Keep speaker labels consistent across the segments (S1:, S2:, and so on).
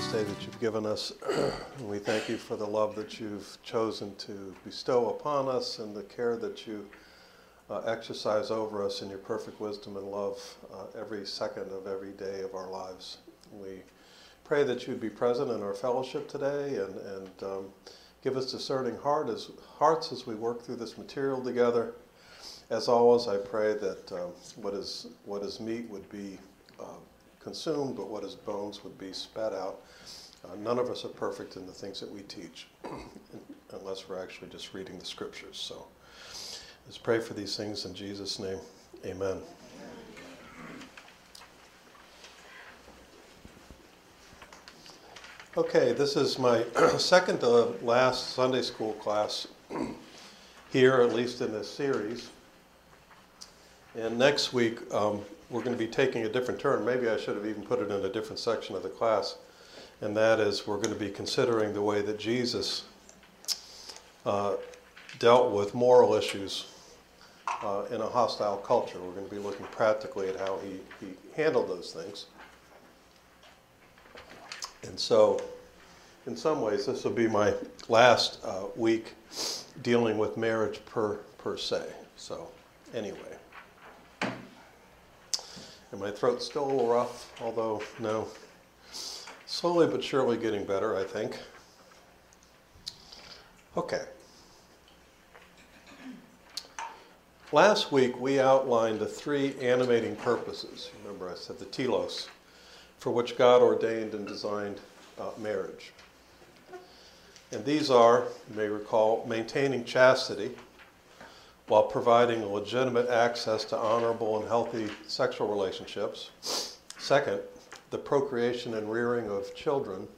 S1: this day that you've given us. And we thank you for the love that you've chosen to bestow upon us and the care that you exercise over us in your perfect wisdom and love every second of every day of our lives. We pray that you'd be present in our fellowship today and give us discerning hearts as we work through this material together. As always, I pray that what is meat would be consumed, but what is bones would be spat out. None of us are perfect in the things that we teach, unless we're actually just reading the scriptures. So let's pray for these things in Jesus' name. Amen. Okay, this is my second to last Sunday school class here, at least in this series. And next week, we're going to be taking a different turn. Maybe I should have even put it in a different section of the class. And that is, we're going to be considering the way that Jesus dealt with moral issues in a hostile culture. We're going to be looking practically at how he handled those things. And so, in some ways, this will be my last week dealing with marriage per se. So, anyway. And my throat's still a little rough, although, no, slowly but surely getting better, I think. Okay. Last week, we outlined the three animating purposes. Remember, I said the telos, for which God ordained and designed marriage. And these are, you may recall, maintaining chastity, while providing legitimate access to honorable and healthy sexual relationships. Second, the procreation and rearing of children.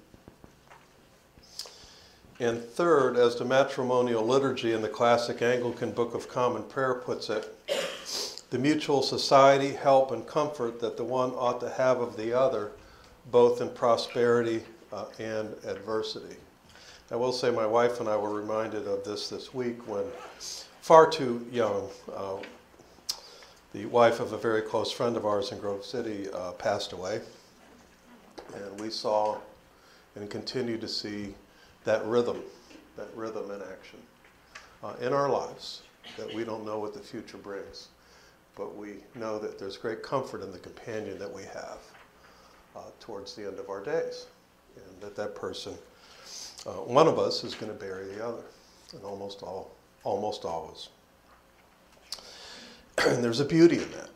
S1: And third, as the matrimonial liturgy in the classic Anglican Book of Common Prayer puts it, the mutual society, help, and comfort that the one ought to have of the other, both in prosperity and adversity. I will say my wife and I were reminded of this week when, far too young, the wife of a very close friend of ours in Grove City passed away. And we saw and continue to see that rhythm in action in our lives, that we don't know what the future brings, but we know that there's great comfort in the companion that we have towards the end of our days, and that person, one of us, is going to bury the other, and almost always. And there's a beauty in that.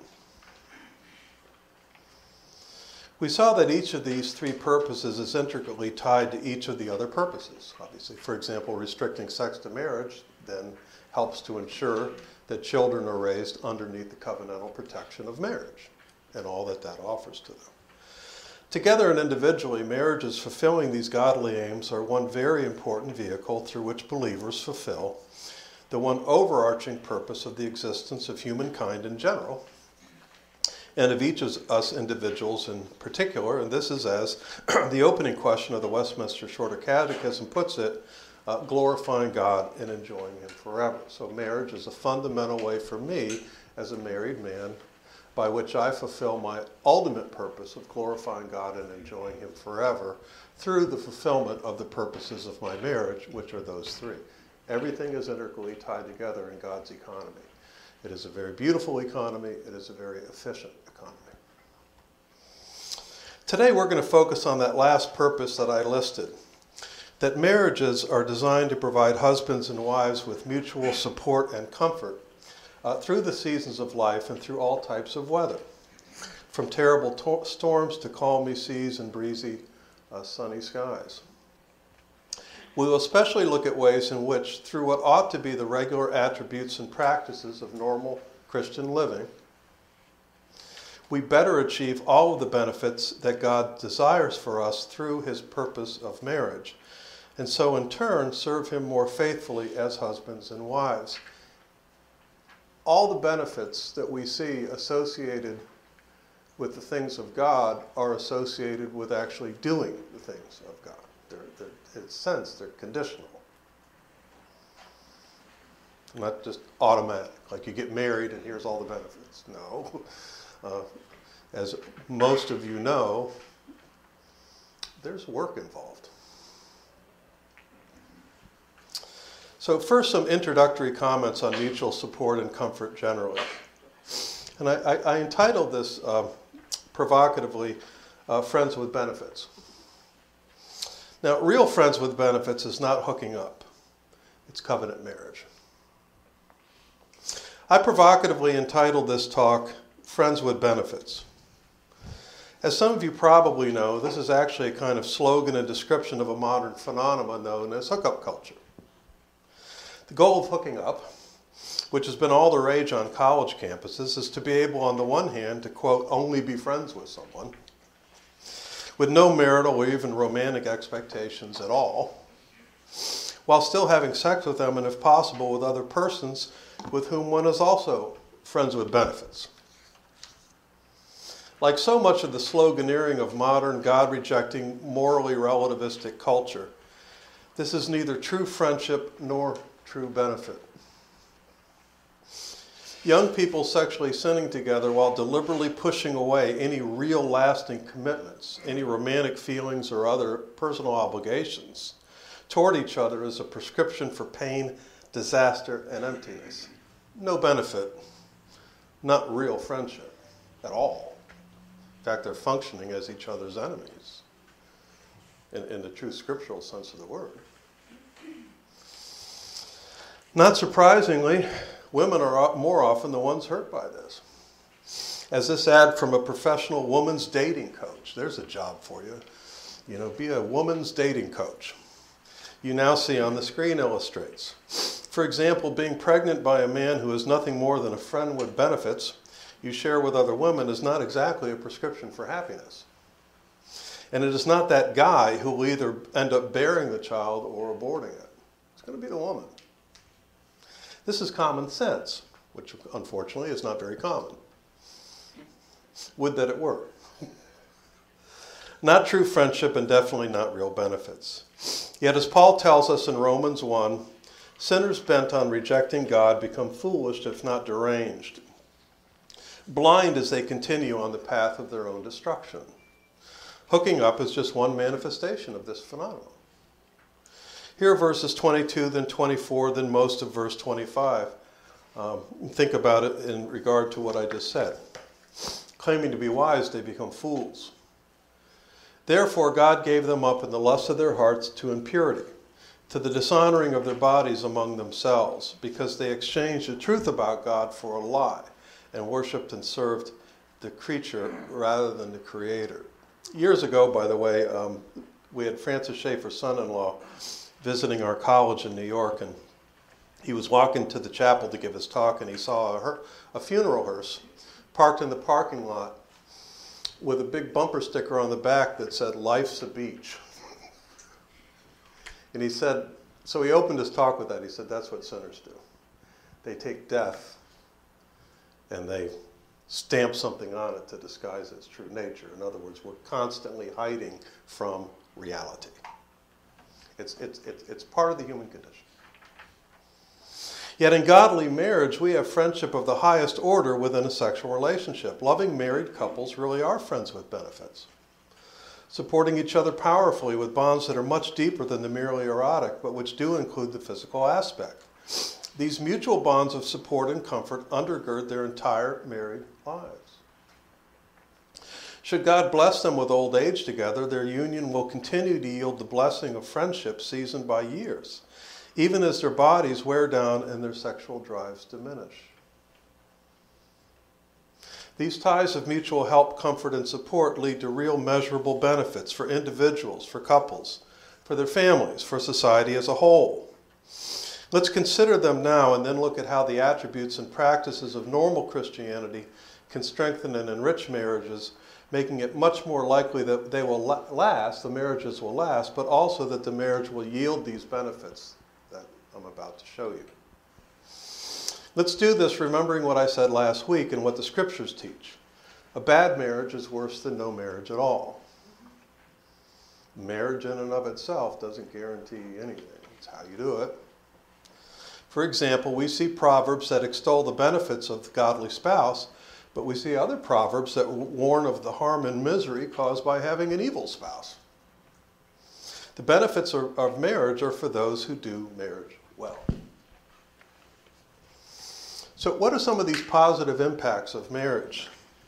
S1: We saw that each of these three purposes is intricately tied to each of the other purposes. Obviously, for example, restricting sex to marriage then helps to ensure that children are raised underneath the covenantal protection of marriage and all that offers to them. Together and individually, marriages fulfilling these godly aims are one very important vehicle through which believers fulfill the one overarching purpose of the existence of humankind in general, and of each of us individuals in particular. And this is, as the opening question of the Westminster Shorter Catechism puts it, glorifying God and enjoying Him forever. So marriage is a fundamental way for me as a married man by which I fulfill my ultimate purpose of glorifying God and enjoying Him forever through the fulfillment of the purposes of my marriage, which are those three. Everything is integrally tied together in God's economy. It is a very beautiful economy. It is a very efficient economy. Today we're going to focus on that last purpose that I listed, that marriages are designed to provide husbands and wives with mutual support and comfort through the seasons of life and through all types of weather, from terrible storms to calmy seas and breezy, sunny skies. We will especially look at ways in which, through what ought to be the regular attributes and practices of normal Christian living, we better achieve all of the benefits that God desires for us through His purpose of marriage, and so in turn serve Him more faithfully as husbands and wives. All the benefits that we see associated with the things of God are associated with actually doing the things of God. In a sense, they're conditional. Not just automatic, like you get married and here's all the benefits. No. As most of you know, there's work involved. So first, some introductory comments on mutual support and comfort generally. And I entitled this provocatively, Friends with Benefits. Now, real friends with benefits is not hooking up. It's covenant marriage. I provocatively entitled this talk, Friends with Benefits. As some of you probably know, this is actually a kind of slogan and description of a modern phenomenon known as hookup culture. The goal of hooking up, which has been all the rage on college campuses, is to be able, on the one hand, to, quote, only be friends with someone, with no marital or even romantic expectations at all, while still having sex with them and, if possible, with other persons with whom one is also friends with benefits. Like so much of the sloganeering of modern, God-rejecting, morally relativistic culture, this is neither true friendship nor true benefit. Young people sexually sinning together while deliberately pushing away any real lasting commitments, any romantic feelings or other personal obligations toward each other is a prescription for pain, disaster, and emptiness. No benefit, not real friendship at all. In fact, they're functioning as each other's enemies in the true scriptural sense of the word. Not surprisingly, women are more often the ones hurt by this. As this ad from a professional woman's dating coach, there's a job for you. You know, be a woman's dating coach. You now see on the screen illustrates. For example, being pregnant by a man who is nothing more than a friend with benefits you share with other women is not exactly a prescription for happiness. And it is not that guy who will either end up bearing the child or aborting it. It's going to be the woman. This is common sense, which unfortunately is not very common. Would that it were. Not true friendship and definitely not real benefits. Yet as Paul tells us in Romans 1, sinners bent on rejecting God become foolish if not deranged, blind as they continue on the path of their own destruction. Hooking up is just one manifestation of this phenomenon. Here are verses 22, then 24, then most of verse 25. Think about it in regard to what I just said. Claiming to be wise, they become fools. Therefore, God gave them up in the lust of their hearts to impurity, to the dishonoring of their bodies among themselves, because they exchanged the truth about God for a lie, and worshipped and served the creature rather than the Creator. Years ago, by the way, we had Francis Schaeffer's son-in-law visiting our college in New York, and he was walking to the chapel to give his talk, and he saw a funeral hearse parked in the parking lot with a big bumper sticker on the back that said, "Life's a beach." And he said, so he opened his talk with that. He said, that's what sinners do. They take death and they stamp something on it to disguise its true nature. In other words, we're constantly hiding from reality. It's part of the human condition. Yet in godly marriage, we have friendship of the highest order within a sexual relationship. Loving married couples really are friends with benefits, supporting each other powerfully with bonds that are much deeper than the merely erotic, but which do include the physical aspect. These mutual bonds of support and comfort undergird their entire married lives. Should God bless them with old age together, their union will continue to yield the blessing of friendship seasoned by years, even as their bodies wear down and their sexual drives diminish. These ties of mutual help, comfort, and support lead to real measurable benefits for individuals, for couples, for their families, for society as a whole. Let's consider them now and then look at how the attributes and practices of normal Christianity can strengthen and enrich marriages, making it much more likely that they will last, the marriages will last, but also that the marriage will yield these benefits that I'm about to show you. Let's do this remembering what I said last week and what the scriptures teach. A bad marriage is worse than no marriage at all. Marriage in and of itself doesn't guarantee anything. It's how you do it. For example, we see proverbs that extol the benefits of the godly spouse, but we see other proverbs that warn of the harm and misery caused by having an evil spouse. The benefits of marriage are for those who do marriage well. So what are some of these positive impacts of marriage?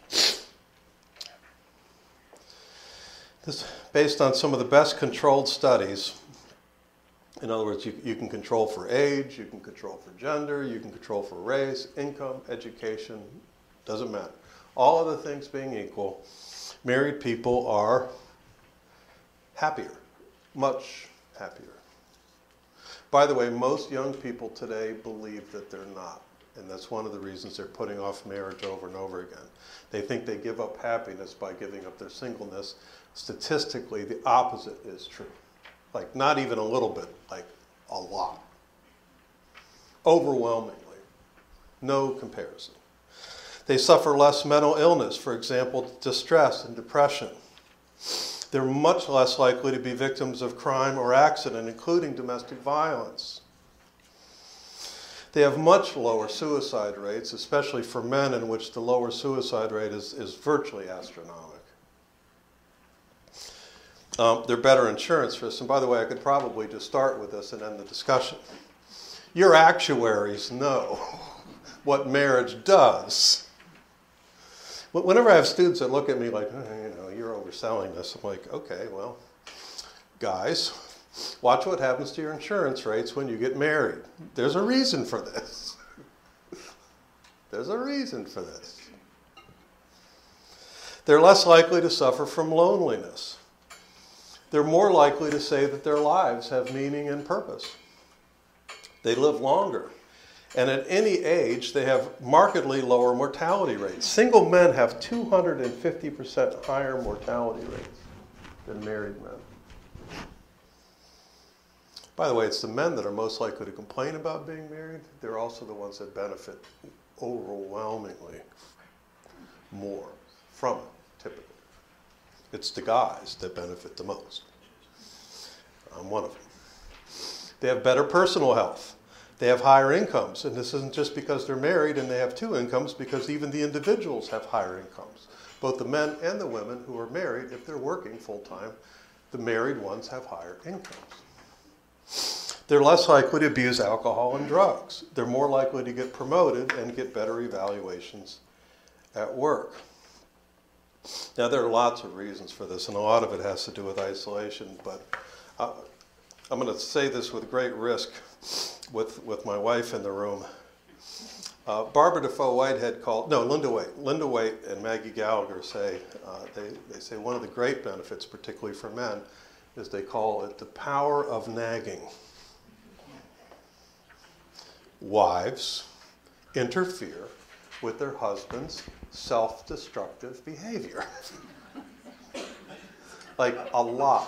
S1: This based on some of the best controlled studies. In other words, you can control for age, you can control for gender, you can control for race, income, education, doesn't matter. All other things being equal, married people are happier, much happier. By the way, most young people today believe that they're not. And that's one of the reasons they're putting off marriage over and over again. They think they give up happiness by giving up their singleness. Statistically, the opposite is true. Like not even a little bit, like a lot. Overwhelmingly. No comparison. They suffer less mental illness, for example, distress and depression. They're much less likely to be victims of crime or accident, including domestic violence. They have much lower suicide rates, especially for men, in which the lower suicide rate is virtually astronomical. They're better insurance risks. And by the way, I could probably just start with this and end the discussion. Your actuaries know what marriage does. Whenever I have students that look at me like, you're overselling this, I'm like, okay, well, guys, watch what happens to your insurance rates when you get married. There's a reason for this. There's a reason for this. They're less likely to suffer from loneliness. They're more likely to say that their lives have meaning and purpose. They live longer. And at any age, they have markedly lower mortality rates. Single men have 250% higher mortality rates than married men. By the way, it's the men that are most likely to complain about being married. They're also the ones that benefit overwhelmingly more from it, typically. It's the guys that benefit the most. I'm one of them. They have better personal health. They have higher incomes, and this isn't just because they're married and they have two incomes, because even the individuals have higher incomes. Both the men and the women who are married, if they're working full-time, the married ones have higher incomes. They're less likely to abuse alcohol and drugs. They're more likely to get promoted and get better evaluations at work. Now, there are lots of reasons for this, and a lot of it has to do with isolation, but I'm going to say this with great risk with my wife in the room. Barbara Defoe Whitehead Linda Waite. Linda Waite and Maggie Gallagher say, they say one of the great benefits, particularly for men, is they call it the power of nagging. Wives interfere with their husband's self-destructive behavior. Like a lot.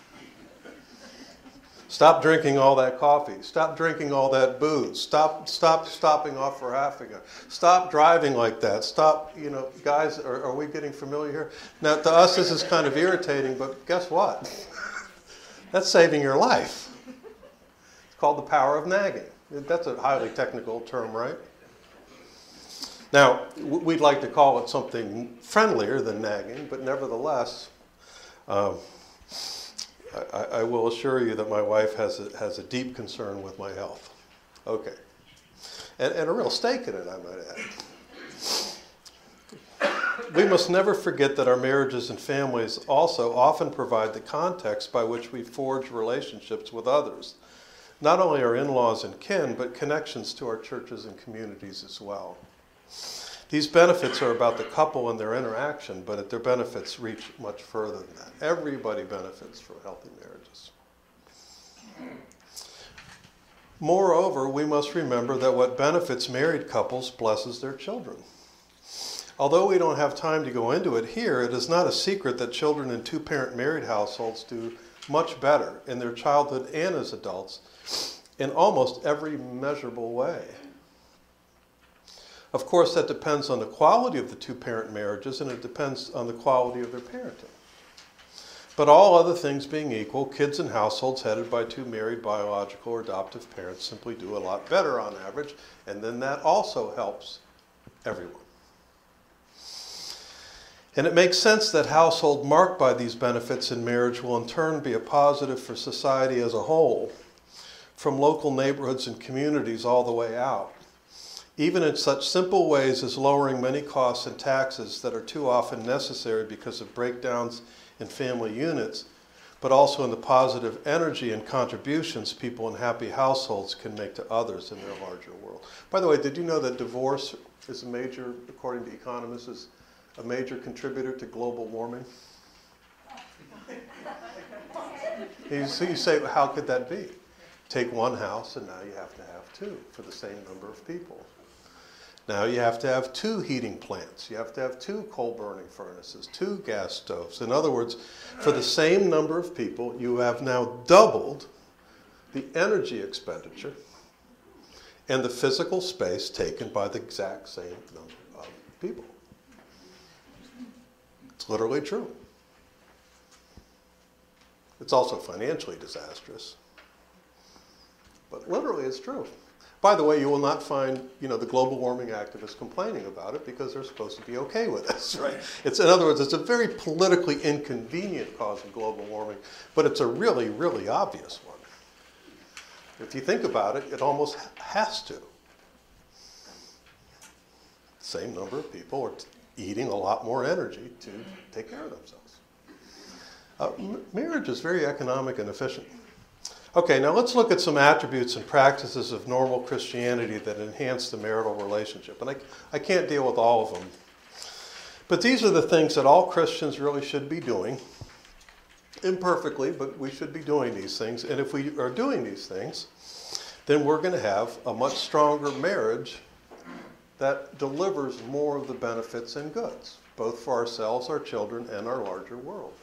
S1: Stop drinking all that coffee. Stop drinking all that booze. Stop stopping off for half an hour. Stop driving like that. Stop, guys, are we getting familiar here? Now, to us, this is kind of irritating, but guess what? That's saving your life. It's called the power of nagging. That's a highly technical term, right? Now, we'd like to call it something friendlier than nagging, but nevertheless, I will assure you that my wife has a deep concern with my health. Okay. And a real stake in it, I might add. We must never forget that our marriages and families also often provide the context by which we forge relationships with others. Not only our in-laws and kin, but connections to our churches and communities as well. These benefits are about the couple and their interaction, but their benefits reach much further than that. Everybody benefits from healthy marriages. Moreover, we must remember that what benefits married couples blesses their children. Although we don't have time to go into it here, it is not a secret that children in two-parent married households do much better in their childhood and as adults in almost every measurable way. Of course, that depends on the quality of the two-parent marriages, and it depends on the quality of their parenting. But all other things being equal, kids in households headed by two married biological or adoptive parents simply do a lot better on average, and then that also helps everyone. And it makes sense that household marked by these benefits in marriage will in turn be a positive for society as a whole, from local neighborhoods and communities all the way out. Even in such simple ways as lowering many costs and taxes that are too often necessary because of breakdowns in family units, but also in the positive energy and contributions people in happy households can make to others in their larger world. By the way, did you know that divorce is a major, according to economists, is a major contributor to global warming? You say, how could that be? Take one house and now you have to have two for the same number of people. Now you have to have two heating plants. You have to have two coal-burning furnaces, two gas stoves. In other words, for the same number of people, you have now doubled the energy expenditure and the physical space taken by the exact same number of people. It's literally true. It's also financially disastrous. But literally it's true. By the way, you will not find, the global warming activists complaining about it because they're supposed to be okay with this, right? In other words, it's a very politically inconvenient cause of global warming, but it's a really, really obvious one. If you think about it, it almost has to. Same number of people are eating a lot more energy to take care of themselves. Marriage is very economic and efficient. Okay, now let's look at some attributes and practices of normal Christianity that enhance the marital relationship. And I can't deal with all of them. But these are the things that all Christians really should be doing. Imperfectly, but we should be doing these things. And if we are doing these things, then we're going to have a much stronger marriage that delivers more of the benefits and goods, both for ourselves, our children, and our larger world.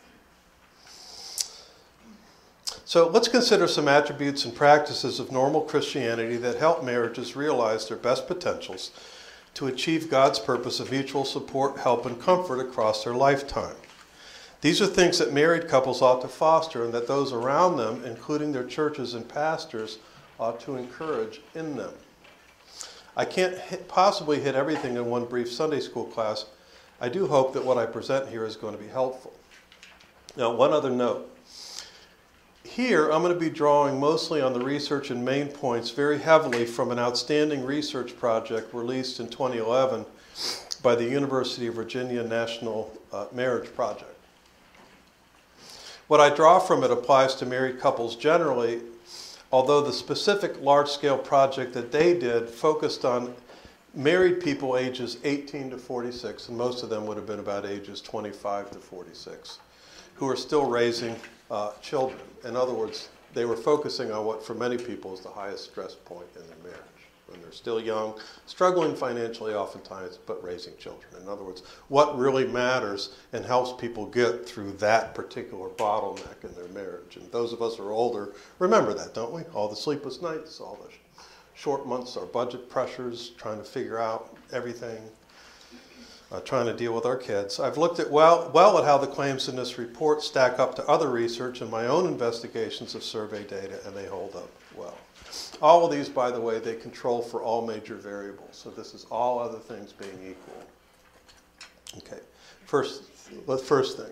S1: So let's consider some attributes and practices of normal Christianity that help marriages realize their best potentials to achieve God's purpose of mutual support, help, and comfort across their lifetime. These are things that married couples ought to foster and that those around them, including their churches and pastors, ought to encourage in them. I can't possibly hit everything in one brief Sunday school class. I do hope that what I present here is going to be helpful. Now, one other note. Here, I'm going to be drawing mostly on the research and main points very heavily from an outstanding research project released in 2011 by the University of Virginia National Marriage Project. What I draw from it applies to married couples generally, although the specific large-scale project that they did focused on married people ages 18 to 46, and most of them would have been about ages 25 to 46, who are still raising children. In other words, they were focusing on what for many people is the highest stress point in their marriage, when they're still young, struggling financially oftentimes, but raising children. In other words, what really matters and helps people get through that particular bottleneck in their marriage. And those of us who are older remember that, don't we? All the sleepless nights, all the short months, our budget pressures, trying to figure out everything. Trying to deal with our kids. I've looked at well at how the claims in this report stack up to other research and my own investigations of survey data, and they hold up well. All of these, by the way, they control for all major variables. So this is all other things being equal. Okay, first thing.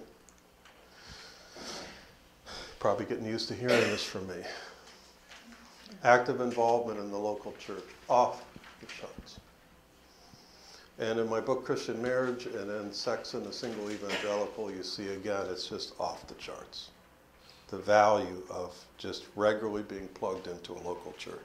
S1: Probably getting used to hearing this from me. Active involvement in the local church, off the charts. And in my book, Christian Marriage, and in Sex and the Single Evangelical, you see again, it's just off the charts. The value of just regularly being plugged into a local church.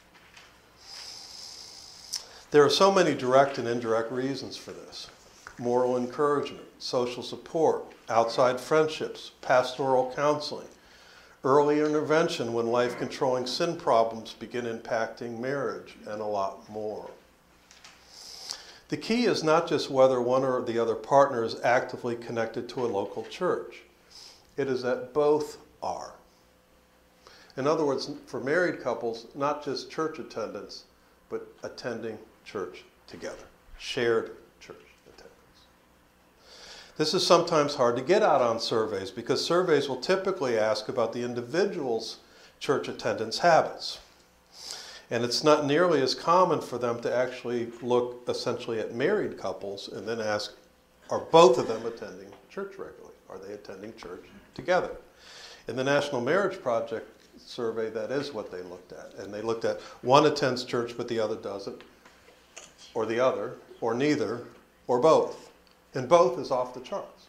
S1: There are so many direct and indirect reasons for this. Moral encouragement, social support, outside friendships, pastoral counseling, early intervention when life-controlling sin problems begin impacting marriage, and a lot more. The key is not just whether one or the other partner is actively connected to a local church. It is that both are. In other words, for married couples, not just church attendance, but attending church together. Shared church attendance. This is sometimes hard to get out on surveys because surveys will typically ask about the individual's church attendance habits. And it's not nearly as common for them to actually look essentially at married couples and then ask, Are both of them attending church regularly? Are they attending church together? In the National Marriage Project survey, that is what they looked at. And they looked at one attends church but the other doesn't, or the other, or neither, or both. And both is off the charts.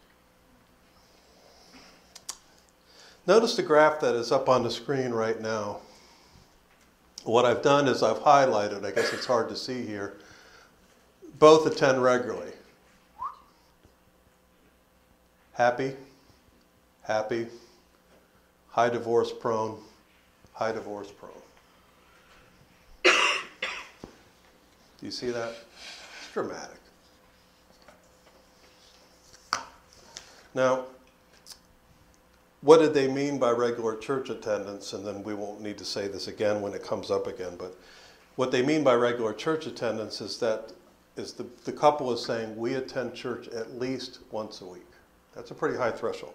S1: Notice the graph that is up on the screen right now. What I've done is I've highlighted, I guess it's hard to see here, both attend regularly. Happy, happy, high divorce prone, high divorce prone. Do you see that? It's dramatic. Now, what did they mean by regular church attendance? And then we won't need to say this again when it comes up again, but what they mean by regular church attendance is that the couple is saying we attend church at least once a week. That's a pretty high threshold.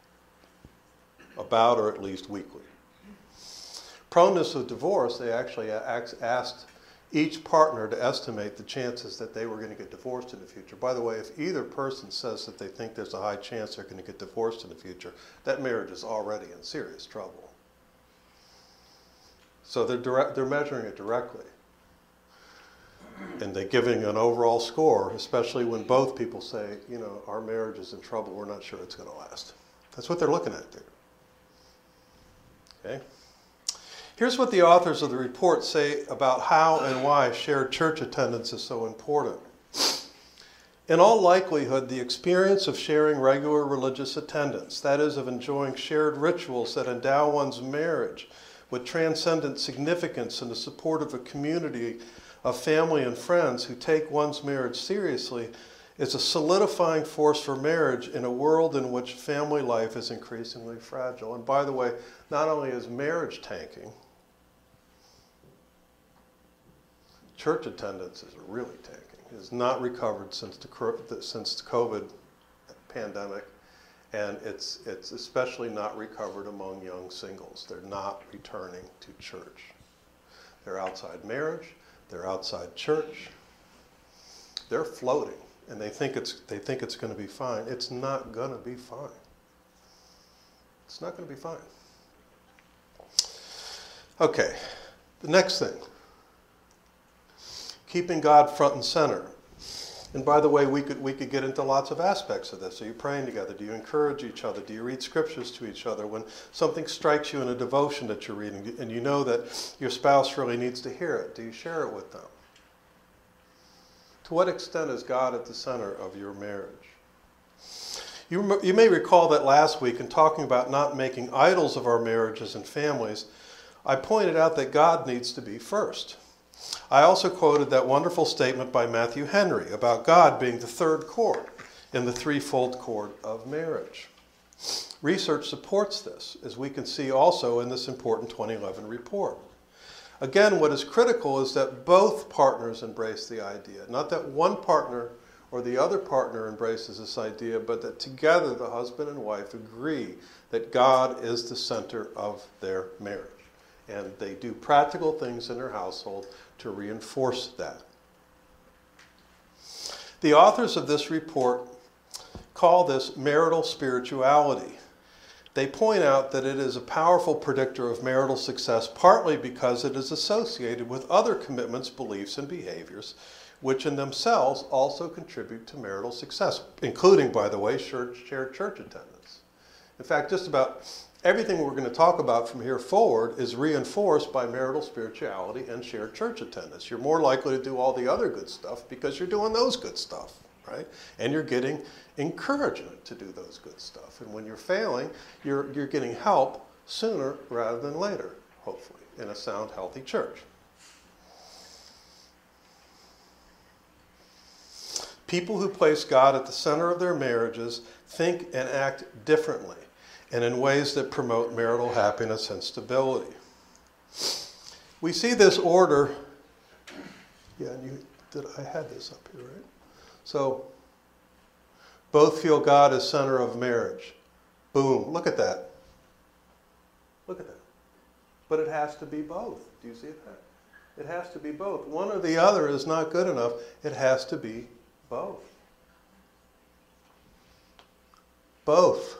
S1: About or at least weekly. Proneness of divorce, they actually asked each partner to estimate the chances that they were going to get divorced in the future. By the way, if either person says that they think there's a high chance they're going to get divorced in the future, that marriage is already in serious trouble. So they're measuring it directly. And they're giving an overall score, especially when both people say, you know, our marriage is in trouble, we're not sure it's going to last. That's what they're looking at there. Okay? Here's what the authors of the report say about how and why shared church attendance is so important. In all likelihood, the experience of sharing regular religious attendance, that is, of enjoying shared rituals that endow one's marriage with transcendent significance in the support of a community of family and friends who take one's marriage seriously, is a solidifying force for marriage in a world in which family life is increasingly fragile. And by the way, not only is marriage tanking, church attendance is really tanking. It has not recovered since the COVID pandemic, and it's especially not recovered among young singles. They're not returning to church. They're outside marriage. They're outside church. They're floating, and they think it's going to be fine. It's not going to be fine. It's not going to be fine. Okay, the next thing. Keeping God front and center. And by the way, we could get into lots of aspects of this. Are you praying together? Do you encourage each other? Do you read scriptures to each other? When something strikes you in a devotion that you're reading and you know that your spouse really needs to hear it, do you share it with them? To what extent is God at the center of your marriage? You may recall that last week in talking about not making idols of our marriages and families, I pointed out that God needs to be first. I also quoted that wonderful statement by Matthew Henry about God being the third chord in the threefold chord of marriage. Research supports this, as we can see also in this important 2011 report. Again, what is critical is that both partners embrace the idea. Not that one partner or the other partner embraces this idea, but that together the husband and wife agree that God is the center of their marriage. And they do practical things in their household to reinforce that. The authors of this report call this marital spirituality. They point out that it is a powerful predictor of marital success, partly because it is associated with other commitments, beliefs, and behaviors, which in themselves also contribute to marital success, including, by the way, shared church attendance. In fact, just about everything we're going to talk about from here forward is reinforced by marital spirituality and shared church attendance. You're more likely to do all the other good stuff because you're doing those good stuff, right? And you're getting encouragement to do those good stuff. And when you're failing, you're getting help sooner rather than later, hopefully, in a sound, healthy church. People who place God at the center of their marriages think and act differently, and in ways that promote marital happiness and stability. We see this order. Yeah, I had this up here, right? So, both feel God as center of marriage. Boom, look at that. Look at that. But it has to be both. Do you see that? It has to be both. One or the other is not good enough. It has to be both. Both.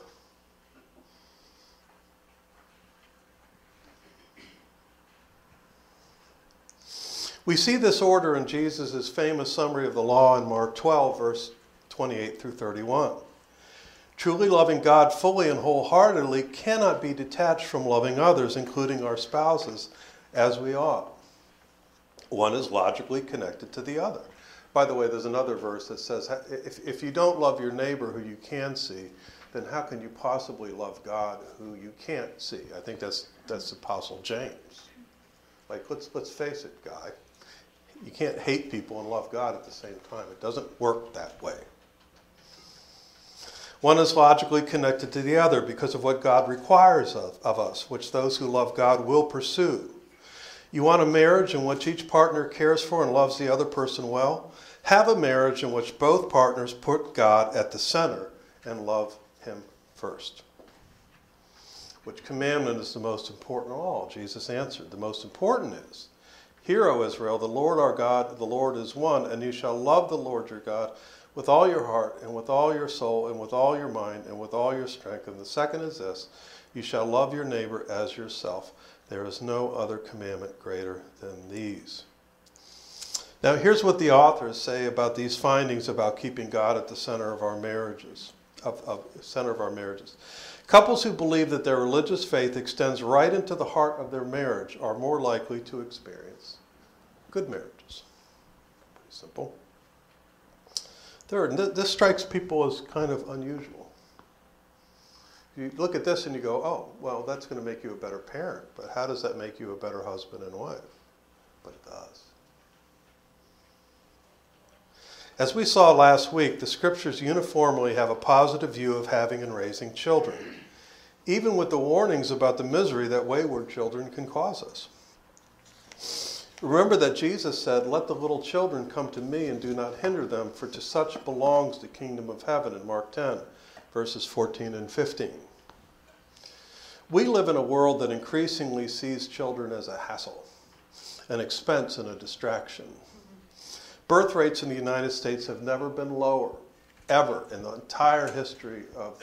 S1: We see this order in Jesus' famous summary of the law in Mark 12, verse 28 through 31. Truly loving God fully and wholeheartedly cannot be detached from loving others, including our spouses, as we ought. One is logically connected to the other. By the way, there's another verse that says, if you don't love your neighbor who you can see, then how can you possibly love God who you can't see? I think that's Apostle James. Like, let's face it, guy. You can't hate people and love God at the same time. It doesn't work that way. One is logically connected to the other because of what God requires of us, which those who love God will pursue. You want a marriage in which each partner cares for and loves the other person well? Have a marriage in which both partners put God at the center and love him first. Which commandment is the most important of all? Jesus answered, the most important is, Hear, O Israel, the Lord our God, the Lord is one, and you shall love the Lord your God with all your heart and with all your soul and with all your mind and with all your strength. And the second is this, you shall love your neighbor as yourself. There is no other commandment greater than these. Now here's what the authors say about these findings about keeping God at the center of our marriages. Couples who believe that their religious faith extends right into the heart of their marriage are more likely to experience good marriages. Pretty simple. Third, and this strikes people as kind of unusual. You look at this and you go, oh, well, that's going to make you a better parent, but how does that make you a better husband and wife? But it does. As we saw last week, the scriptures uniformly have a positive view of having and raising children, even with the warnings about the misery that wayward children can cause us. Remember that Jesus said, let the little children come to me and do not hinder them, for to such belongs the kingdom of heaven in Mark 10, verses 14 and 15. We live in a world that increasingly sees children as a hassle, an expense, and a distraction. Birth rates in the United States have never been lower, ever, in the entire history of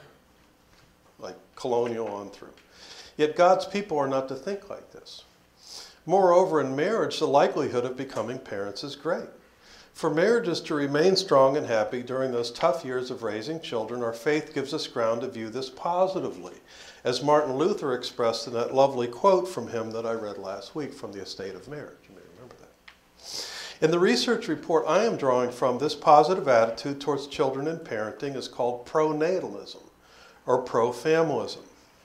S1: colonial on through. Yet God's people are not to think like this. Moreover, in marriage, the likelihood of becoming parents is great. For marriages to remain strong and happy during those tough years of raising children, our faith gives us ground to view this positively, as Martin Luther expressed in that lovely quote from him that I read last week from The Estate of Marriage. You may remember that. In the research report I am drawing from, this positive attitude towards children and parenting is called pronatalism, or pro-familism.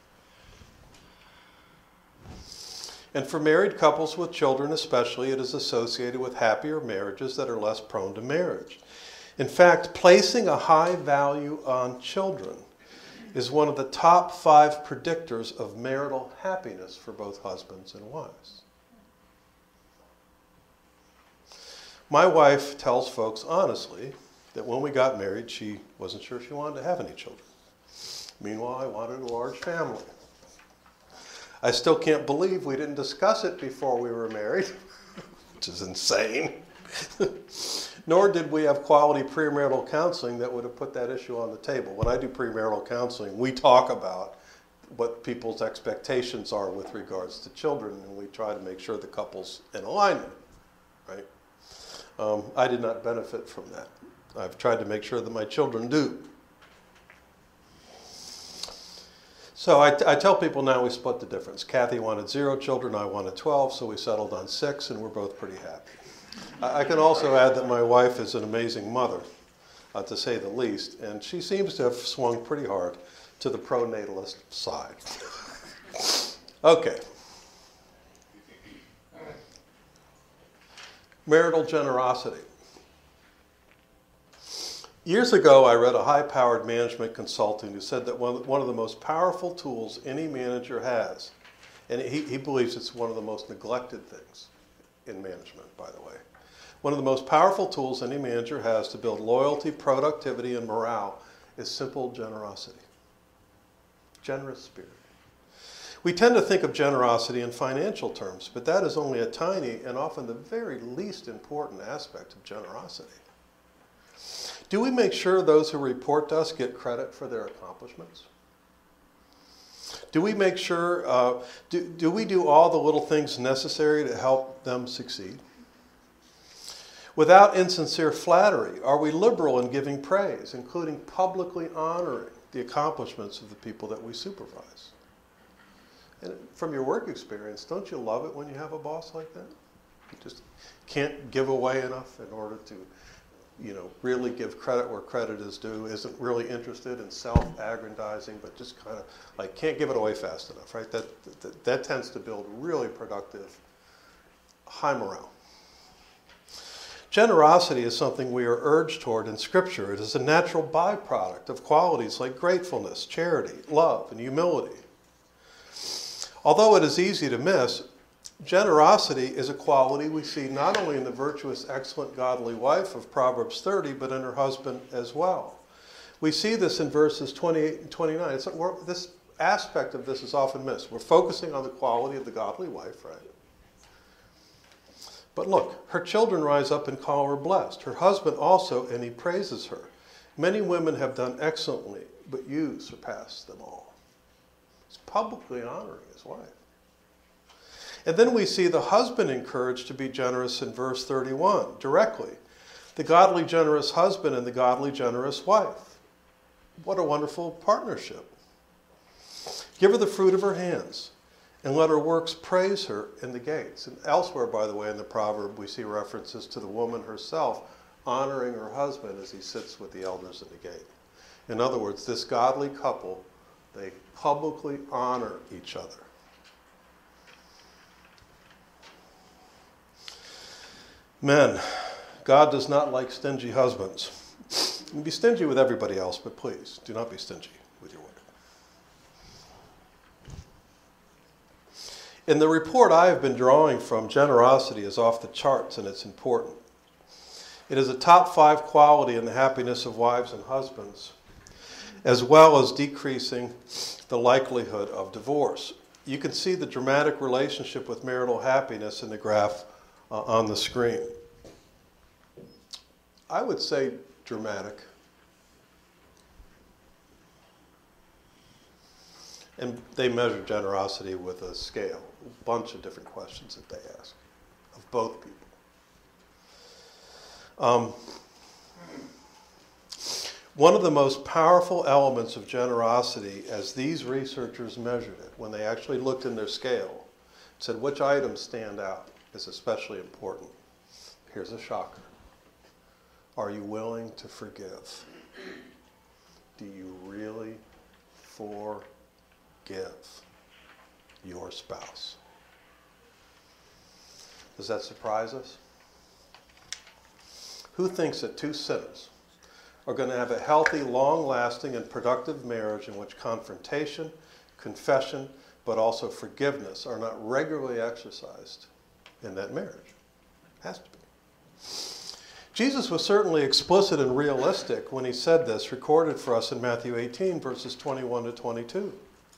S1: And for married couples with children especially, it is associated with happier marriages that are less prone to marriage. In fact, placing a high value on children is one of the top 5 predictors of marital happiness for both husbands and wives. My wife tells folks honestly that when we got married, she wasn't sure she wanted to have any children. Meanwhile, I wanted a large family. I still can't believe we didn't discuss it before we were married, which is insane. Nor did we have quality premarital counseling that would have put that issue on the table. When I do premarital counseling, we talk about what people's expectations are with regards to children, and we try to make sure the couple's in alignment, right? I did not benefit from that. I've tried to make sure that my children do. So I tell people now we split the difference. Kathy wanted 0 children, I wanted 12, so we settled on 6, and we're both pretty happy. I can also add that my wife is an amazing mother, to say the least, and she seems to have swung pretty hard to the pro-natalist side. Okay. Marital generosity. Years ago, I read a high-powered management consultant who said that one of the most powerful tools any manager has, and he believes it's one of the most neglected things in management, by the way. One of the most powerful tools any manager has to build loyalty, productivity, and morale is simple generosity. Generous spirit. We tend to think of generosity in financial terms, but that is only a tiny and often the very least important aspect of generosity. Do we make sure those who report to us get credit for their accomplishments? Do we make sure, do we do all the little things necessary to help them succeed? Without insincere flattery, are we liberal in giving praise, including publicly honoring the accomplishments of the people that we supervise? And from your work experience, don't you love it when you have a boss like that? You just can't give away enough in order to, really give credit where credit is due, isn't really interested in self-aggrandizing, but just kind of like can't give it away fast enough, right? That tends to build really productive, high morale. Generosity is something we are urged toward in Scripture. It is a natural byproduct of qualities like gratefulness, charity, love, and humility. Although it is easy to miss, generosity is a quality we see not only in the virtuous, excellent, godly wife of Proverbs 30, but in her husband as well. We see this in verses 28 and 29. This aspect of this is often missed. We're focusing on the quality of the godly wife, right? But look, her children rise up and call her blessed. Her husband also, and he praises her. Many women have done excellently, but you surpass them all. He's publicly honoring his wife. And then we see the husband encouraged to be generous in verse 31, directly. The godly, generous husband and the godly, generous wife. What a wonderful partnership. Give her the fruit of her hands, and let her works praise her in the gates. And elsewhere, by the way, in the proverb, we see references to the woman herself honoring her husband as he sits with the elders in the gate. In other words, this godly couple, they publicly honor each other. Men, God does not like stingy husbands. You can be stingy with everybody else, but please, do not be stingy with your wife. In the report I have been drawing from, generosity is off the charts and it's important. It is a top 5 quality in the happiness of wives and husbands, as well as decreasing the likelihood of divorce. You can see the dramatic relationship with marital happiness in the graph on the screen. I would say dramatic. And they measure generosity with a scale, a bunch of different questions that they ask of both people. One of the most powerful elements of generosity, as these researchers measured it, when they actually looked in their scale, said which items stand out, is especially important. Here's a shocker. Are you willing to forgive? Do you really forgive your spouse? Does that surprise us? Who thinks that 2 sinners are going to have a healthy, long-lasting, and productive marriage in which confrontation, confession, but also forgiveness are not regularly exercised in that marriage? Has to be. Jesus was certainly explicit and realistic when he said this, recorded for us in Matthew 18, verses 21 to 22.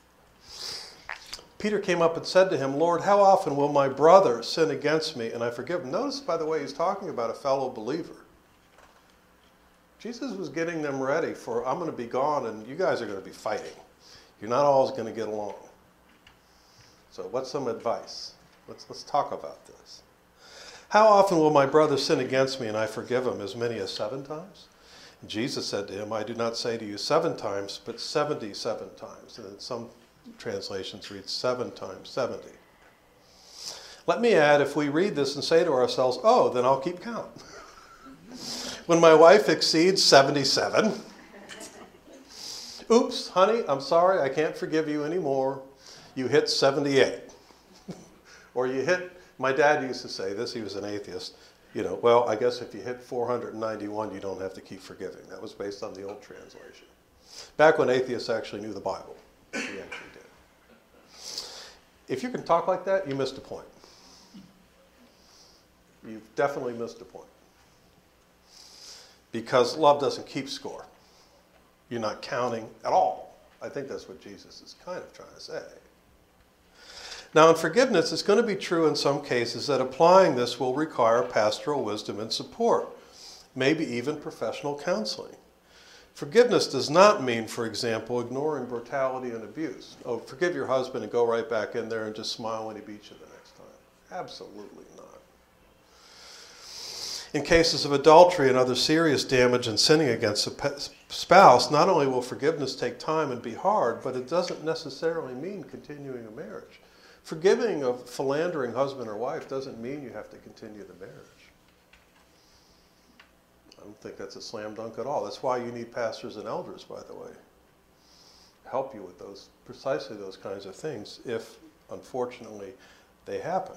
S1: Peter came up and said to him, Lord, how often will my brother sin against me and I forgive him? Notice, by the way, he's talking about a fellow believer. Jesus was getting them ready for, I'm going to be gone and you guys are going to be fighting. You're not always going to get along. So what's some advice? Let's talk about this. How often will my brother sin against me and I forgive him? As many as 7 times? And Jesus said to him, I do not say to you 7 times, but 77 times. And in some translations read 7 times 70. Let me add, if we read this and say to ourselves, oh, then I'll keep count. When my wife exceeds 77, oops, honey, I'm sorry, I can't forgive you anymore. You hit 78. Or you hit, my dad used to say this, he was an atheist, well, I guess if you hit 491, you don't have to keep forgiving. That was based on the old translation. Back when atheists actually knew the Bible. He actually did. If you can talk like that, you missed a point. You've definitely missed a point. Because love doesn't keep score. You're not counting at all. I think that's what Jesus is kind of trying to say. Now, in forgiveness, it's going to be true in some cases that applying this will require pastoral wisdom and support. maybe even professional counseling. Forgiveness does not mean, for example, ignoring brutality and abuse. Oh, forgive your husband and go right back in there and just smile when he beats you the next time. Absolutely not. In cases of adultery and other serious damage and sinning against a spouse, not only will forgiveness take time and be hard, but it doesn't necessarily mean continuing a marriage. Forgiving a philandering husband or wife doesn't mean you have to continue the marriage. I don't think that's a slam dunk at all. That's why you need pastors and elders, by the way. Help you with precisely those kinds of things if, unfortunately, they happen.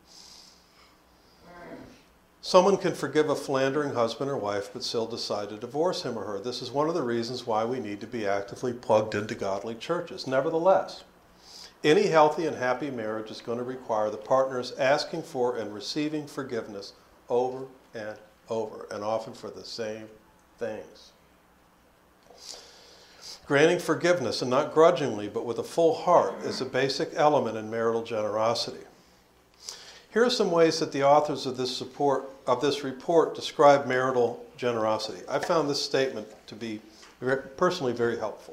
S1: Someone can forgive a philandering husband or wife but still decide to divorce him or her. This is one of the reasons why we need to be actively plugged into godly churches. Nevertheless, any healthy and happy marriage is going to require the partners asking for and receiving forgiveness over and over, and often for the same things. Granting forgiveness, and not grudgingly, but with a full heart, is a basic element in marital generosity. Here are some ways that the authors of this report describe marital generosity. I found this statement to be personally very helpful.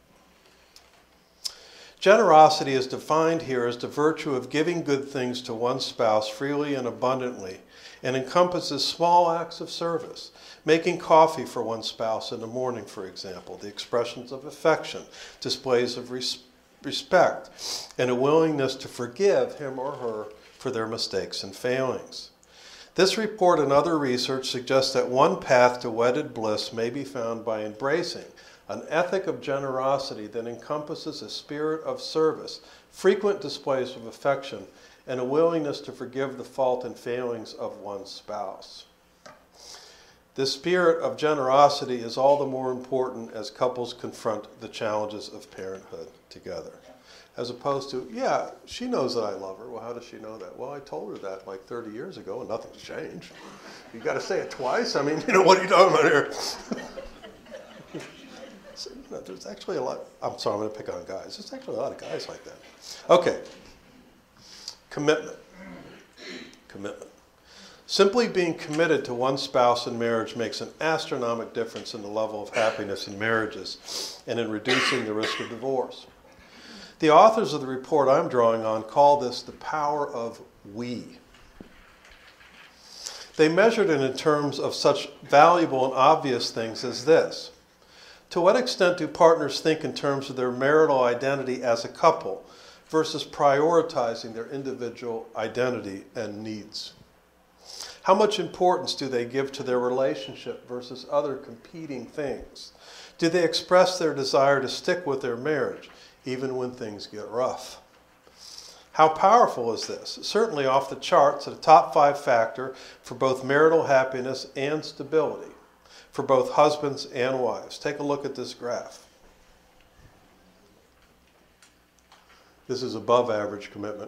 S1: Generosity is defined here as the virtue of giving good things to one's spouse freely and abundantly, and encompasses small acts of service. Making coffee for one's spouse in the morning, for example, the expressions of affection, displays of respect, and a willingness to forgive him or her for their mistakes and failings. This report and other research suggests that one path to wedded bliss may be found by embracing an ethic of generosity that encompasses a spirit of service, frequent displays of affection, and a willingness to forgive the fault and failings of one's spouse. This spirit of generosity is all the more important as couples confront the challenges of parenthood together. As opposed to, yeah, she knows that I love her. Well, how does she know that? Well, I told her that like 30 years ago and nothing's changed. You got to say it twice? I mean, what are you talking about here? So, there's actually a lot. I'm sorry, I'm going to pick on guys. There's actually a lot of guys like that. Okay. Commitment. Simply being committed to one spouse in marriage makes an astronomical difference in the level of happiness in marriages and in reducing the risk of divorce. The authors of the report I'm drawing on call this the power of we. They measured it in terms of such valuable and obvious things as this. To what extent do partners think in terms of their marital identity as a couple versus prioritizing their individual identity and needs? How much importance do they give to their relationship versus other competing things? Do they express their desire to stick with their marriage, even when things get rough? How powerful is this? Certainly off the charts, a top 5 factor for both marital happiness and stability, for both husbands and wives. Take a look at this graph. This is above average commitment.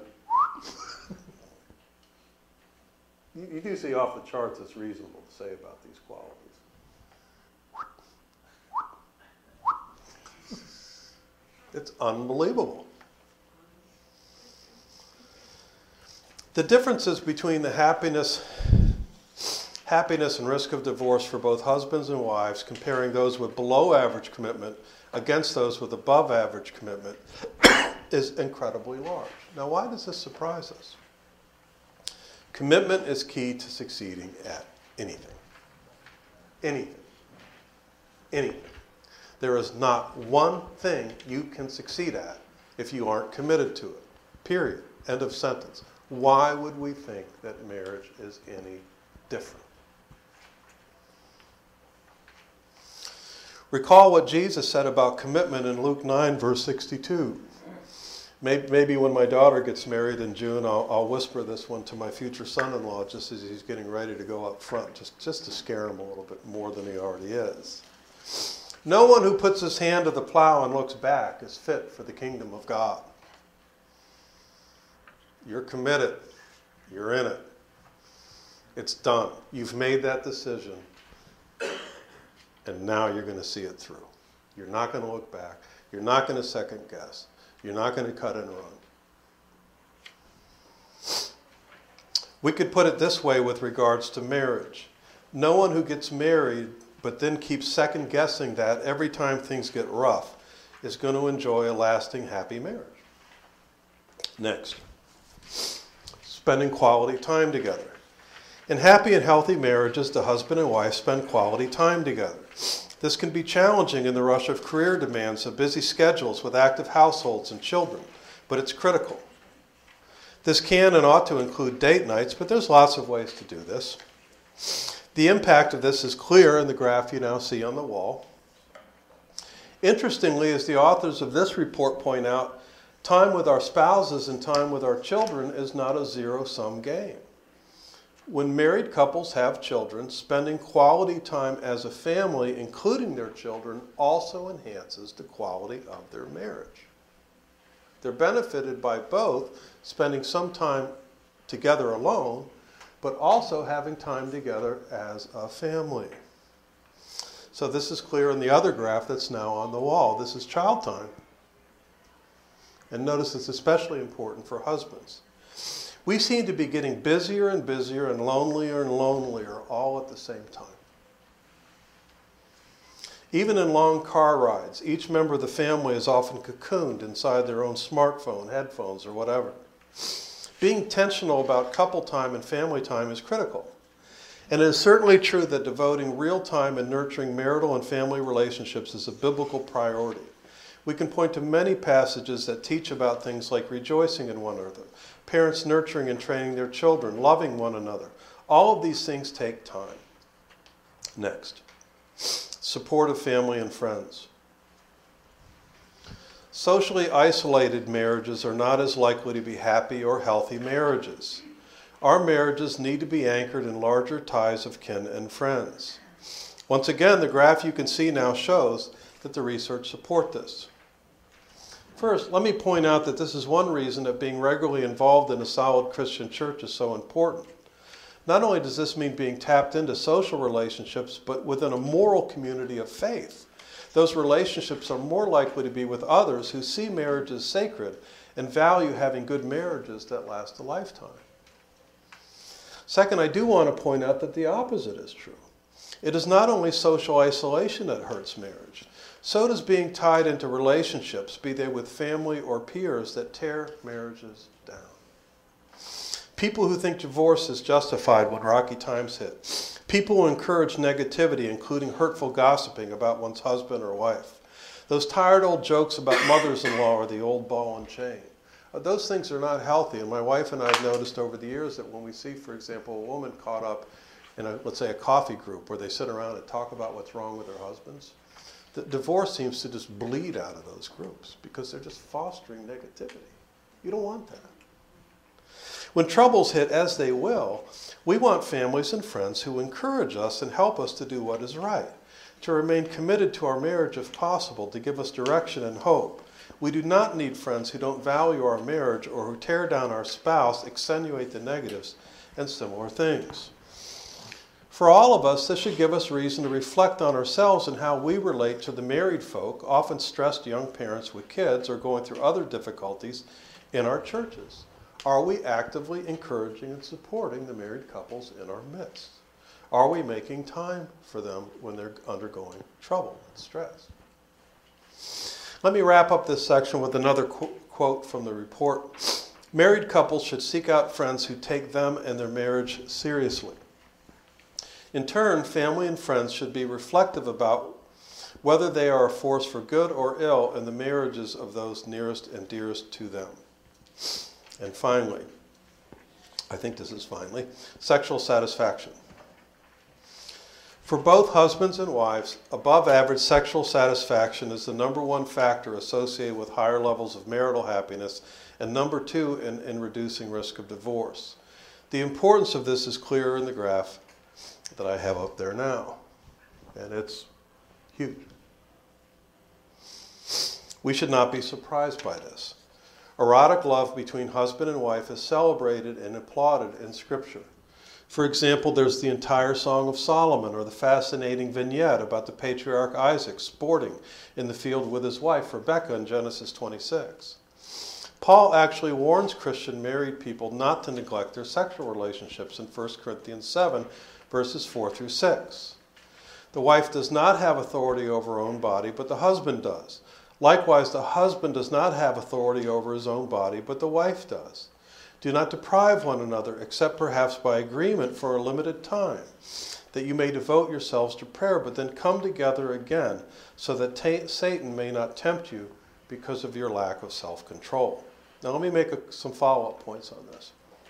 S1: You do see off the charts it's reasonable to say about these qualities. It's unbelievable. The differences between the happiness and risk of divorce for both husbands and wives, comparing those with below average commitment against those with above average commitment, is incredibly large. Now, why does this surprise us? Commitment is key to succeeding at anything. Anything. There is not one thing you can succeed at if you aren't committed to it. Period. End of sentence. Why would we think that marriage is any different? Recall what Jesus said about commitment in Luke 9, verse 62. Maybe when my daughter gets married in June, I'll whisper this one to my future son-in-law just as he's getting ready to go up front, just to scare him a little bit more than he already is. No one who puts his hand to the plow and looks back is fit for the kingdom of God. You're committed. You're in it. It's done. You've made that decision. And now you're going to see it through. You're not going to look back. You're not going to second guess. You're not going to cut and run. We could put it this way with regards to marriage. No one who gets married but then keeps second guessing that every time things get rough is going to enjoy a lasting, happy marriage. Next, spending quality time together. In happy and healthy marriages, the husband and wife spend quality time together. This can be challenging in the rush of career demands of busy schedules with active households and children, but it's critical. This can and ought to include date nights, but there's lots of ways to do this. The impact of this is clear in the graph you now see on the wall. Interestingly, as the authors of this report point out, time with our spouses and time with our children is not a zero-sum game. When married couples have children, spending quality time as a family, including their children, also enhances the quality of their marriage. They're benefited by both spending some time together alone, but also having time together as a family. So this is clear in the other graph that's now on the wall. This is child time. And notice it's especially important for husbands. We seem to be getting busier and busier and lonelier all at the same time. Even in long car rides, each member of the family is often cocooned inside their own smartphone, headphones, or whatever. Being intentional about couple time and family time is critical. And it is certainly true that devoting real time and nurturing marital and family relationships is a biblical priority. We can point to many passages that teach about things like rejoicing in one another, parents nurturing and training their children, loving one another. All of these things take time. Next, support of family and friends. Socially isolated marriages are not as likely to be happy or healthy marriages. Our marriages need to be anchored in larger ties of kin and friends. Once again, the graph you can see now shows that the research support this. First, let me point out that this is one reason that being regularly involved in a solid Christian church is so important. Not only does this mean being tapped into social relationships, but within a moral community of faith. Those relationships are more likely to be with others who see marriage as sacred and value having good marriages that last a lifetime. Second, I do want to point out that the opposite is true. It is not only social isolation that hurts marriage. So does being tied into relationships, be they with family or peers, that tear marriages down. People who think divorce is justified when rocky times hit. People who encourage negativity, including hurtful gossiping about one's husband or wife. Those tired old jokes about mothers-in-law or the old ball and chain. Those things are not healthy, and my wife and I have noticed over the years that when we see, for example, a woman caught up in let's say a coffee group where they sit around and talk about what's wrong with their husbands, the divorce seems to just bleed out of those groups because they're just fostering negativity. You don't want that. When troubles hit, as they will, we want families and friends who encourage us and help us to do what is right, to remain committed to our marriage if possible, to give us direction and hope. We do not need friends who don't value our marriage or who tear down our spouse, accentuate the negatives, and similar things. For all of us, this should give us reason to reflect on ourselves and how we relate to the married folk, often stressed young parents with kids or going through other difficulties in our churches. Are we actively encouraging and supporting the married couples in our midst? Are we making time for them when they're undergoing trouble and stress? Let me wrap up this section with another quote from the report. Married couples should seek out friends who take them and their marriage seriously. In turn, family and friends should be reflective about whether they are a force for good or ill in the marriages of those nearest and dearest to them. And finally, I think this is finally, sexual satisfaction. For both husbands and wives, above average sexual satisfaction is the number one factor associated with higher levels of marital happiness and number two in reducing risk of divorce. The importance of this is clearer in the graph that I have up there now, and it's huge. We should not be surprised by this. Erotic love between husband and wife is celebrated and applauded in Scripture. For example, there's the entire Song of Solomon, or the fascinating vignette about the patriarch Isaac sporting in the field with his wife Rebekah in Genesis 26. Paul actually warns Christian married people not to neglect their sexual relationships in 1 Corinthians 7, verses 4 through 6. The wife does not have authority over her own body, but the husband does. Likewise, the husband does not have authority over his own body, but the wife does. Do not deprive one another, except perhaps by agreement for a limited time, that you may devote yourselves to prayer, but then come together again, so that Satan may not tempt you because of your lack of self-control. Now let me make some follow-up points on this.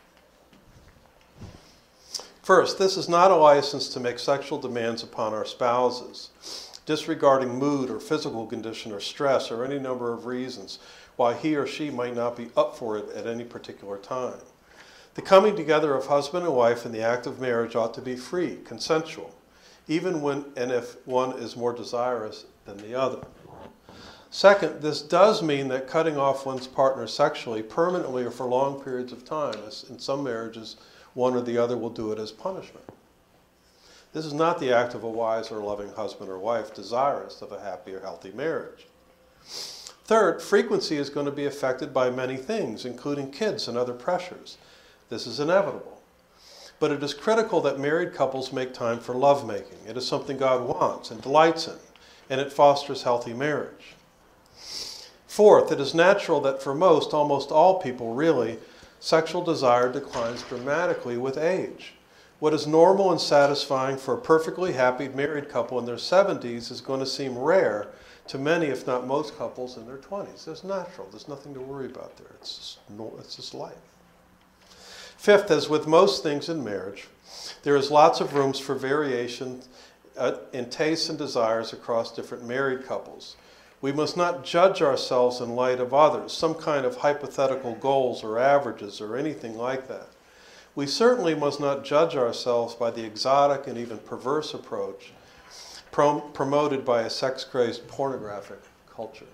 S1: First, this is not a license to make sexual demands upon our spouses, disregarding mood or physical condition or stress or any number of reasons why he or she might not be up for it at any particular time. The coming together of husband and wife in the act of marriage ought to be free, consensual, even when and if one is more desirous than the other. Second, this does mean that cutting off one's partner sexually permanently or for long periods of time, as in some marriages, one or the other will do it as punishment. This is not the act of a wise or loving husband or wife desirous of a happy or healthy marriage. Third, frequency is going to be affected by many things, including kids and other pressures. This is inevitable. But it is critical that married couples make time for lovemaking. It is something God wants and delights in, and it fosters healthy marriage. Fourth, it is natural that for most, almost all people really, sexual desire declines dramatically with age. What is normal and satisfying for a perfectly happy married couple in their 70s is going to seem rare to many, if not most, couples in their 20s. It's natural. There's nothing to worry about there. It's just life. Fifth, as with most things in marriage, there is lots of rooms for variation in tastes and desires across different married couples. We must not judge ourselves in light of others, some kind of hypothetical goals or averages or anything like that. We certainly must not judge ourselves by the exotic and even perverse approach promoted by a sex-crazed pornographic culture.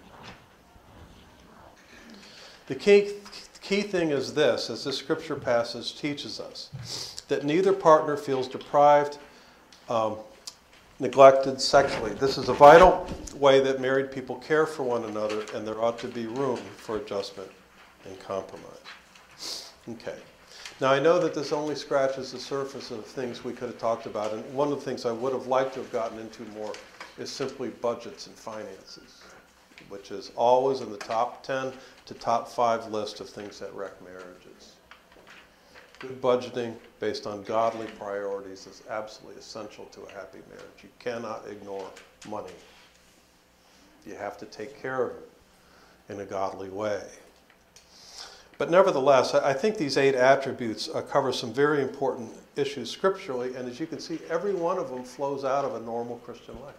S1: The key thing is this, as this scripture passage teaches us, that neither partner feels deprived, neglected sexually. This is a vital way that married people care for one another, and there ought to be room for adjustment and compromise. Okay. Now, I know that this only scratches the surface of things we could have talked about, and one of the things I would have liked to have gotten into more is simply budgets and finances, which is always in the top 10 to top 5 list of things that wreck marriages. Good budgeting based on godly priorities is absolutely essential to a happy marriage. You cannot ignore money. You have to take care of it in a godly way. But nevertheless, I think these 8 attributes cover some very important issues scripturally, and as you can see, every one of them flows out of a normal Christian life.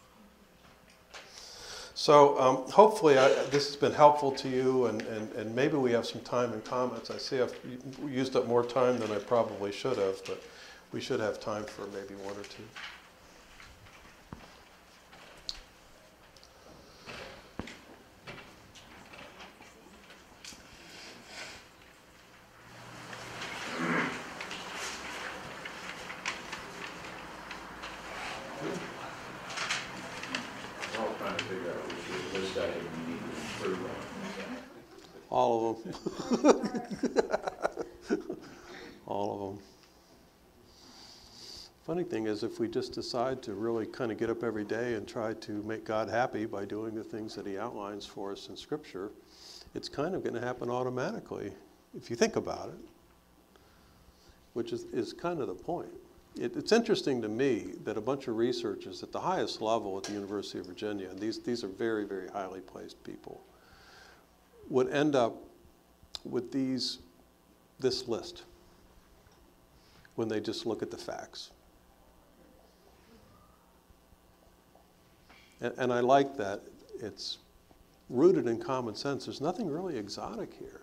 S1: So hopefully this has been helpful to you, and maybe we have some time in comments. I see I've used up more time than I probably should have, but we should have time for maybe 1 or 2. All of them. All of them. Funny thing is, if we just decide to really kind of get up every day and try to make God happy by doing the things that He outlines for us in Scripture, it's kind of going to happen automatically, if you think about it, which is kind of the point. It's interesting to me that a bunch of researchers at the highest level at the University of Virginia, and these are very, very highly placed people, would end up with this list when they just look at the facts. And I like that it's rooted in common sense. There's nothing really exotic here.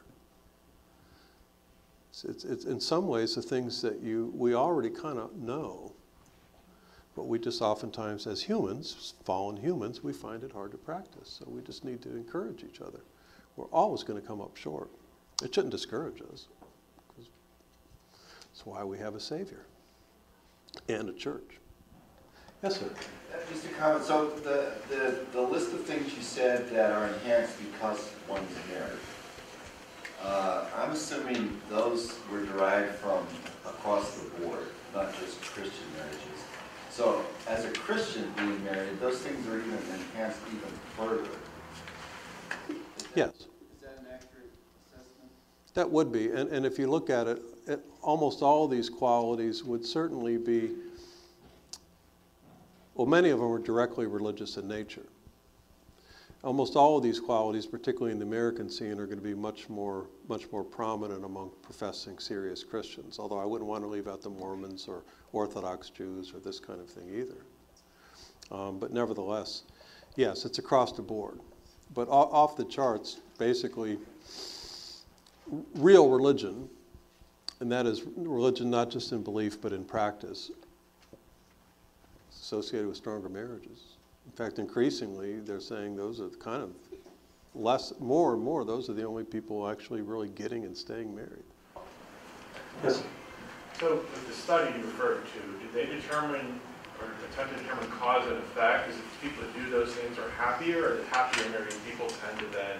S1: It's in some ways the things that we already kind of know, but we just oftentimes, as humans, fallen humans, we find it hard to practice. So we just need to encourage each other. We're always going to come up short. It shouldn't discourage us, because that's why we have a Savior and a church. Yes, sir?
S2: Just a comment. So the list of things you said that are enhanced because one's married, I'm assuming those were derived from across the board, not just Christian marriages. So as a Christian being married, those things are even enhanced even further.
S1: Yes.
S2: Is that an accurate assessment?
S1: That would be, and if you look at it, almost all of these qualities would certainly be, well, many of them are directly religious in nature. Almost all of these qualities, particularly in the American scene, are going to be much more prominent among professing serious Christians, although I wouldn't want to leave out the Mormons or Orthodox Jews or this kind of thing either. But nevertheless, yes, it's across the board. But off the charts, basically, real religion, and that is religion not just in belief but in practice, associated with stronger marriages. In fact, increasingly, they're saying those are kind of more and more, those are the only people actually really getting and staying married. Yes?
S3: So the study you referred to, did they determine or attempt to determine cause and effect? Is it people that do those things are happier, or the happier married people tend to then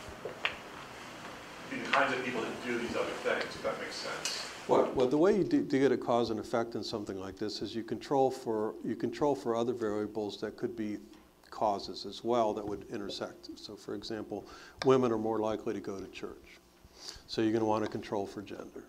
S3: be the kinds of people that do these other things, if that makes sense?
S1: Well, the way you do get a cause and effect in something like this is you control for other variables that could be causes as well that would intersect. So, for example, women are more likely to go to church, so you're going to want to control for gender.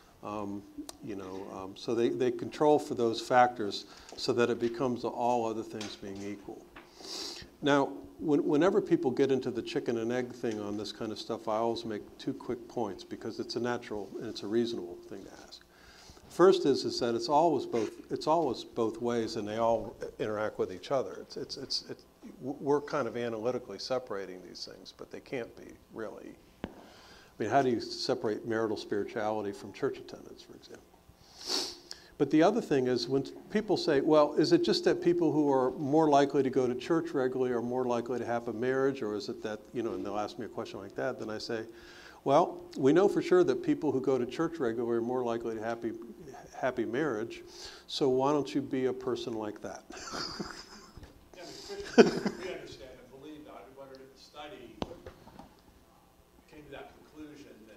S1: So they control for those factors so that it becomes all other things being equal. Now, whenever people get into the chicken and egg thing on this kind of stuff, I always make two quick points because it's a natural and it's a reasonable thing to ask. First is that it's always both ways, and they all interact with each other. We're kind of analytically separating these things, but they can't be really. I mean, how do you separate marital spirituality from church attendance, for example? But the other thing is when people say, well, is it just that people who are more likely to go to church regularly are more likely to have a marriage, or is it that, and they'll ask me a question like that, then I say, well, we know for sure that people who go to church regularly are more likely to happy marriage, so why don't you be a person like that?
S4: Yeah, I mean, Christians, we understand and believe that. I wondered if the study came to that conclusion that,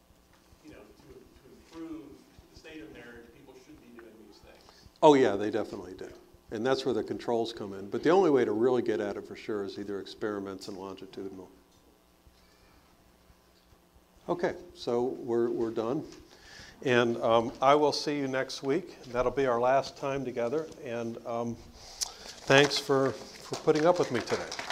S4: to improve the state of marriage, people should be doing these things.
S1: Oh yeah, they definitely do. And that's where the controls come in. But the only way to really get at it for sure is either experiments and longitudinal. Okay, so we're done. And I will see you next week. That'll be our last time together. And thanks for putting up with me today.